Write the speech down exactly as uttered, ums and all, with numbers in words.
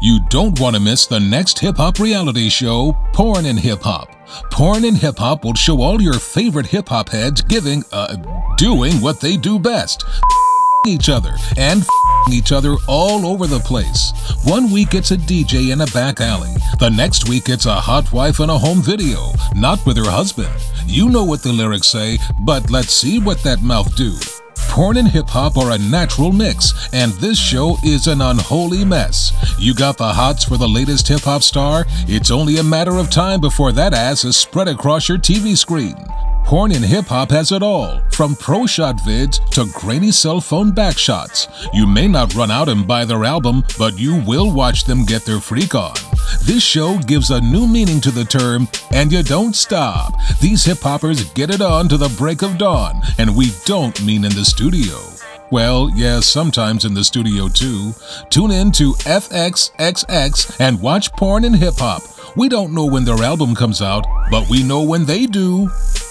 You don't want to miss the next hip-hop reality show, Porn and Hip Hop. Porn and Hip Hop will show all your favorite hip-hop heads giving, uh, doing what they do best. Each other and each other all over the place. One week it's a D J in a back alley. The next week it's a hot wife in a home video, not with her husband. You know what the lyrics say, but let's see what that mouth do. Porn and hip hop are a natural mix, and this show is an unholy mess. You got the hots for the latest hip hop star? It's only a matter of time before that ass is spread across your T V screen. Porn and Hip Hop has it all, from pro shot vids to grainy cell phone back shots. You may not run out and buy their album, but you will watch them get their freak on. This show gives a new meaning to the term, and you don't stop. These hip-hoppers get it on to the break of dawn, and we don't mean in the studio. Well, yeah, sometimes in the studio too. Tune in to F X X X and watch Porn and Hip Hop. We don't know when their album comes out, but we know when they do.